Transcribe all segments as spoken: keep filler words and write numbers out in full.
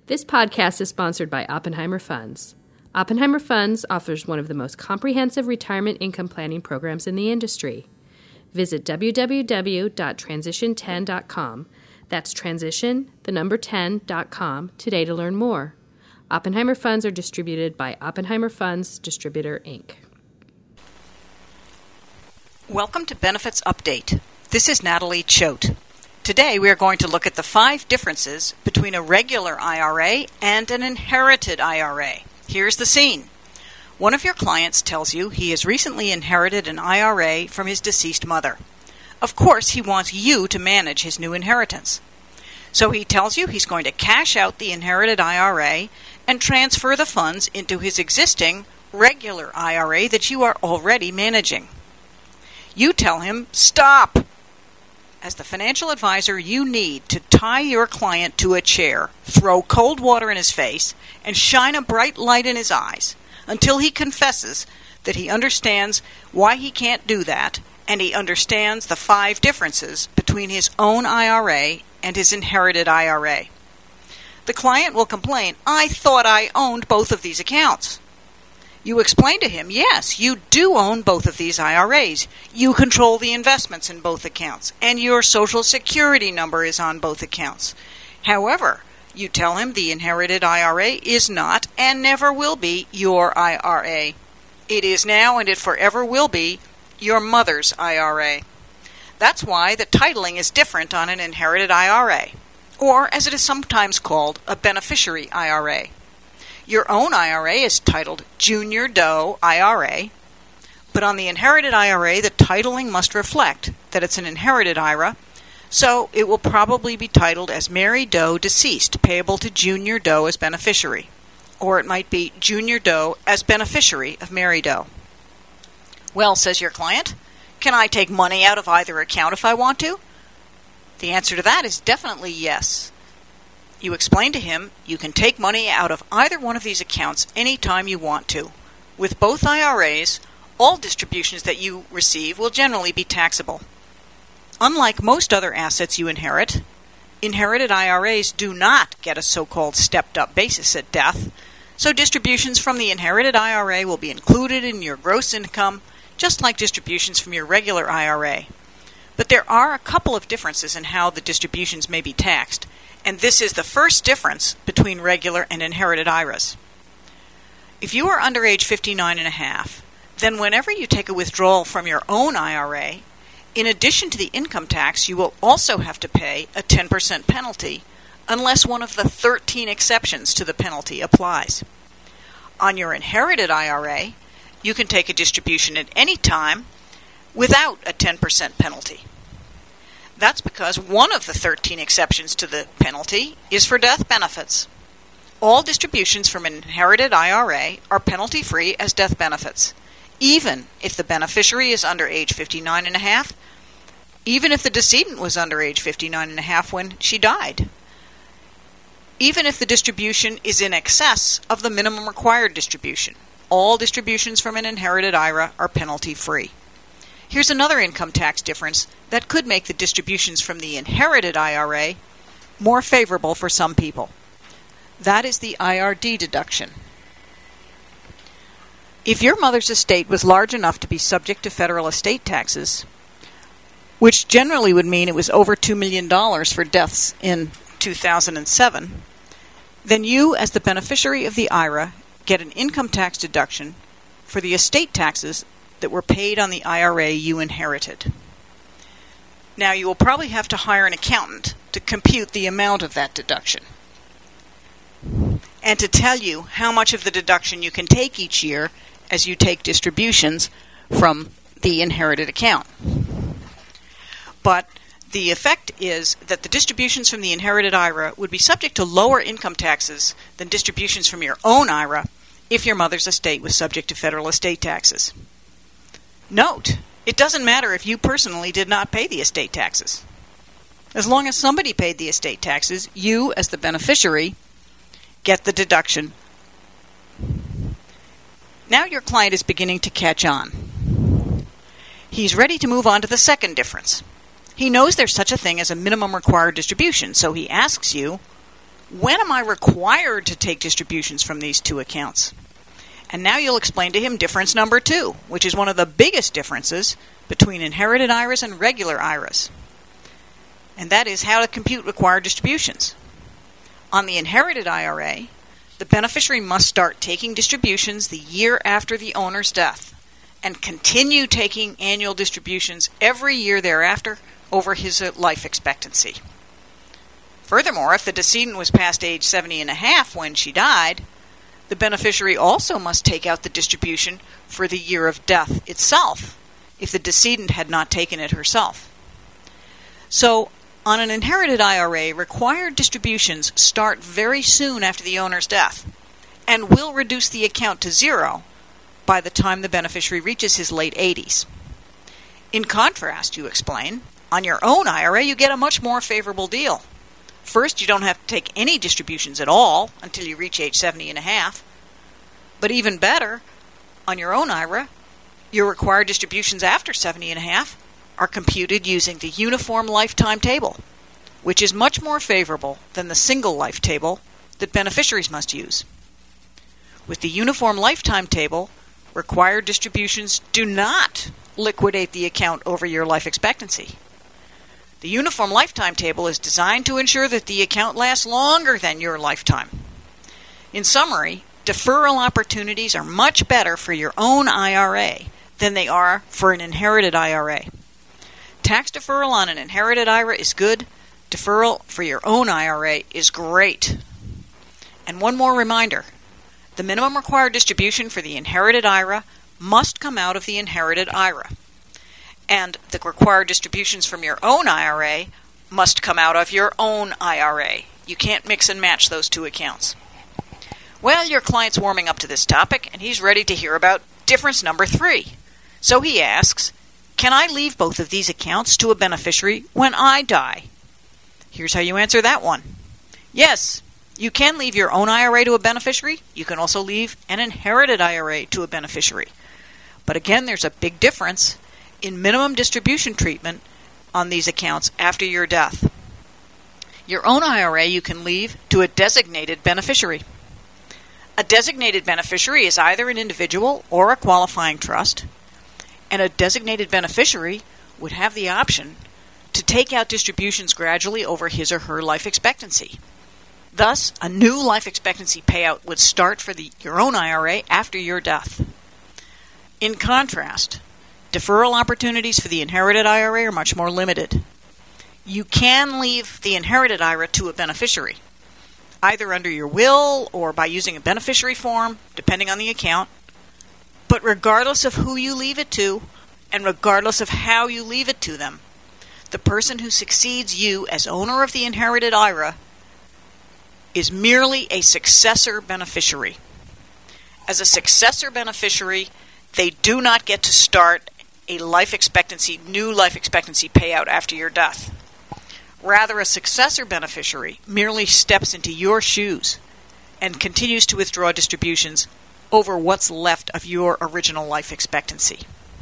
This podcast is sponsored by Oppenheimer Funds. Oppenheimer Funds offers one of the most comprehensive retirement income planning programs in the industry. Visit w w w dot transition ten dot com. That's transition, the number ten dot com today to learn more. Oppenheimer Funds are distributed by Oppenheimer Funds Distributor, Incorporated. Welcome to Benefits Update. This is Natalie Choate. Today we are going to look at the five differences between a regular I R A and an inherited I R A. Here's the scene. One of your clients tells you he has recently inherited an I R A from his deceased mother. Of course, he wants you to manage his new inheritance. So he tells you he's going to cash out the inherited I R A and transfer the funds into his existing regular I R A that you are already managing. You tell him, stop! As the financial advisor, you need to tie your client to a chair, throw cold water in his face, and shine a bright light in his eyes until he confesses that he understands why he can't do that, and he understands the five differences between his own I R A and his inherited I R A. The client will complain, I thought I owned both of these accounts. You explain to him, yes, you do own both of these I R As. You control the investments in both accounts, and your Social Security number is on both accounts. However, you tell him the inherited I R A is not and never will be your I R A. It is now and it forever will be your mother's I R A. That's why the titling is different on an inherited I R A, or as it is sometimes called, a beneficiary I R A. Your own I R A is titled Junior Doe I R A, but on the inherited I R A, the titling must reflect that it's an inherited I R A, so it will probably be titled as Mary Doe Deceased, payable to Junior Doe as beneficiary, or it might be Junior Doe as beneficiary of Mary Doe. Well, says your client, can I take money out of either account if I want to? The answer to that is definitely yes. You explain to him you can take money out of either one of these accounts any time you want to. With both I R As, all distributions that you receive will generally be taxable. Unlike most other assets you inherit, inherited I R As do not get a so-called stepped-up basis at death, so distributions from the inherited I R A will be included in your gross income, just like distributions from your regular I R A. But there are a couple of differences in how the distributions may be taxed, and this is the first difference between regular and inherited I R As. If you are under age fifty-nine and a half, then whenever you take a withdrawal from your own I R A, in addition to the income tax, you will also have to pay a ten percent penalty unless one of the thirteen exceptions to the penalty applies. On your inherited I R A, you can take a distribution at any time without a ten percent penalty. That's because one of the thirteen exceptions to the penalty is for death benefits. All distributions from an inherited I R A are penalty-free as death benefits, even if the beneficiary is under age fifty-nine and a half, even if the decedent was under age fifty-nine and a half when she died, even if the distribution is in excess of the minimum required distribution. All distributions from an inherited I R A are penalty-free. Here's another income tax difference that could make the distributions from the inherited I R A more favorable for some people. That is the I R D deduction. If your mother's estate was large enough to be subject to federal estate taxes, which generally would mean it was over two million dollars for deaths in two thousand seven, then you, as the beneficiary of the I R A, get an income tax deduction for the estate taxes that were paid on the I R A you inherited. Now, you will probably have to hire an accountant to compute the amount of that deduction and to tell you how much of the deduction you can take each year as you take distributions from the inherited account. But the effect is that the distributions from the inherited I R A would be subject to lower income taxes than distributions from your own I R A if your mother's estate was subject to federal estate taxes. Note, it doesn't matter if you personally did not pay the estate taxes. As long as somebody paid the estate taxes, you, as the beneficiary, get the deduction. Now your client is beginning to catch on. He's ready to move on to the second difference. He knows there's such a thing as a minimum required distribution, so he asks you, when am I required to take distributions from these two accounts? And now you'll explain to him difference number two, which is one of the biggest differences between inherited I R As and regular I R As. And that is how to compute required distributions. On the inherited I R A, the beneficiary must start taking distributions the year after the owner's death and continue taking annual distributions every year thereafter over his life expectancy. Furthermore, if the decedent was past age seventy and a half when she died, the beneficiary also must take out the distribution for the year of death itself if the decedent had not taken it herself. So, on an inherited I R A, required distributions start very soon after the owner's death and will reduce the account to zero by the time the beneficiary reaches his late eighties. In contrast, you explain, on your own I R A you get a much more favorable deal. First, you don't have to take any distributions at all until you reach age seventy and a half. But even better, on your own I R A, your required distributions after seventy and a half are computed using the Uniform Lifetime Table, which is much more favorable than the single life table that beneficiaries must use. With the Uniform Lifetime Table, required distributions do not liquidate the account over your life expectancy. The Uniform Lifetime Table is designed to ensure that the account lasts longer than your lifetime. In summary, deferral opportunities are much better for your own I R A than they are for an inherited I R A. Tax deferral on an inherited I R A is good. Deferral for your own I R A is great. And one more reminder. The minimum required distribution for the inherited I R A must come out of the inherited I R A. And the required distributions from your own I R A must come out of your own I R A. You can't mix and match those two accounts. Well, your client's warming up to this topic, and he's ready to hear about difference number three. So he asks, can I leave both of these accounts to a beneficiary when I die? Here's how you answer that one. Yes, you can leave your own I R A to a beneficiary. You can also leave an inherited I R A to a beneficiary. But again, there's a big difference in minimum distribution treatment on these accounts after your death. Your own I R A you can leave to a designated beneficiary. A designated beneficiary is either an individual or a qualifying trust, and a designated beneficiary would have the option to take out distributions gradually over his or her life expectancy. Thus, a new life expectancy payout would start for the, your own I R A after your death. In contrast, deferral opportunities for the inherited I R A are much more limited. You can leave the inherited I R A to a beneficiary, either under your will or by using a beneficiary form, depending on the account. But regardless of who you leave it to, and regardless of how you leave it to them, the person who succeeds you as owner of the inherited I R A is merely a successor beneficiary. As a successor beneficiary, they do not get to start a life expectancy, new life expectancy payout after your death. Rather, a successor beneficiary merely steps into your shoes and continues to withdraw distributions over what's left of your original life expectancy.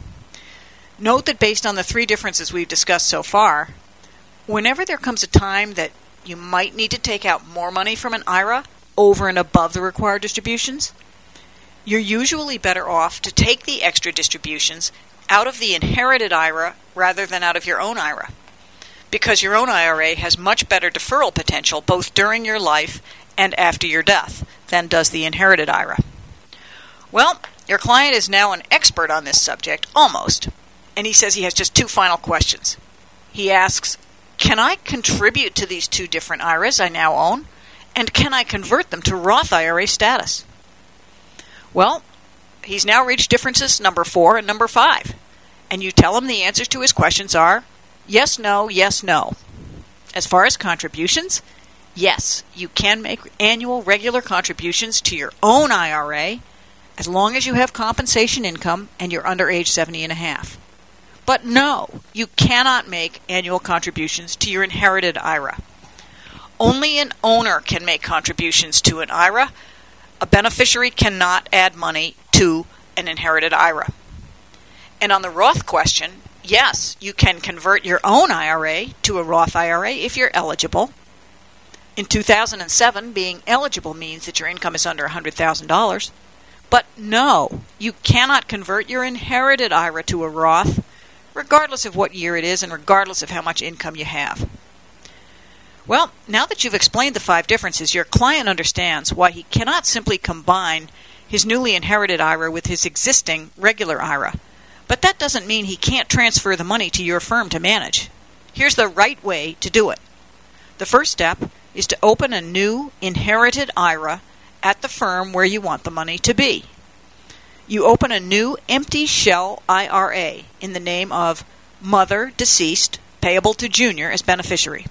Note that based on the three differences we've discussed so far, whenever there comes a time that you might need to take out more money from an I R A over and above the required distributions, you're usually better off to take the extra distributions out of the inherited I R A rather than out of your own I R A, because your own I R A has much better deferral potential both during your life and after your death than does the inherited I R A. Well, your client is now an expert on this subject, almost, and he says he has just two final questions. He asks, can I contribute to these two different I R As I now own, and can I convert them to Roth I R A status? Well, he's now reached differences number four and number five, and you tell him the answers to his questions are yes, no, yes, no. As far as contributions, yes, you can make annual regular contributions to your own I R A as long as you have compensation income and you're under age seventy and a half. But no, you cannot make annual contributions to your inherited I R A. Only an owner can make contributions to an I R A. A beneficiary cannot add money to an inherited I R A. And on the Roth question, yes, you can convert your own I R A to a Roth I R A if you're eligible. In two thousand seven, being eligible means that your income is under one hundred thousand dollars. But no, you cannot convert your inherited I R A to a Roth, regardless of what year it is and regardless of how much income you have. Well, now that you've explained the five differences, your client understands why he cannot simply combine his newly inherited I R A with his existing regular I R A. But that doesn't mean he can't transfer the money to your firm to manage. Here's the right way to do it. The first step is to open a new inherited I R A at the firm where you want the money to be. You open a new empty shell I R A in the name of Mother Deceased, payable to Junior as beneficiary.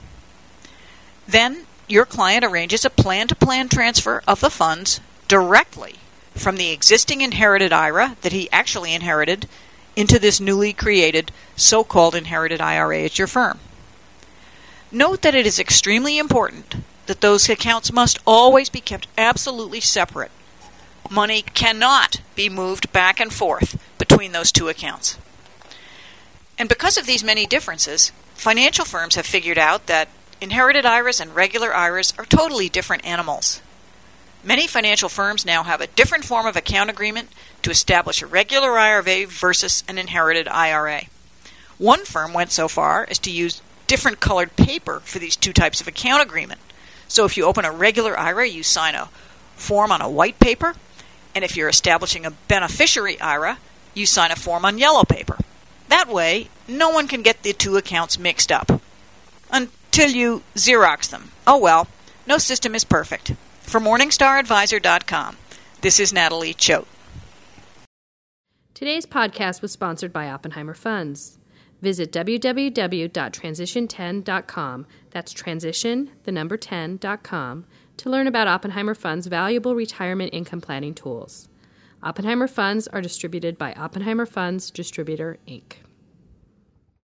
Then your client arranges a plan-to-plan transfer of the funds directly from the existing inherited I R A that he actually inherited into this newly created so-called inherited I R A at your firm. Note that it is extremely important that those accounts must always be kept absolutely separate. Money cannot be moved back and forth between those two accounts. And because of these many differences, financial firms have figured out that inherited I R As and regular I R As are totally different animals. Many financial firms now have a different form of account agreement to establish a regular I R A versus an inherited I R A. One firm went so far as to use different colored paper for these two types of account agreement. So if you open a regular I R A, you sign a form on a white paper, and if you're establishing a beneficiary I R A, you sign a form on yellow paper. That way, no one can get the two accounts mixed up. Until you Xerox them. Oh well, no system is perfect. For Morningstar Advisor dot com, this is Natalie Choate. Today's podcast was sponsored by Oppenheimer Funds. Visit w w w dot transition ten dot com, that's transition, the number ten dot com, to learn about Oppenheimer Funds' valuable retirement income planning tools. Oppenheimer Funds are distributed by Oppenheimer Funds Distributor, Incorporated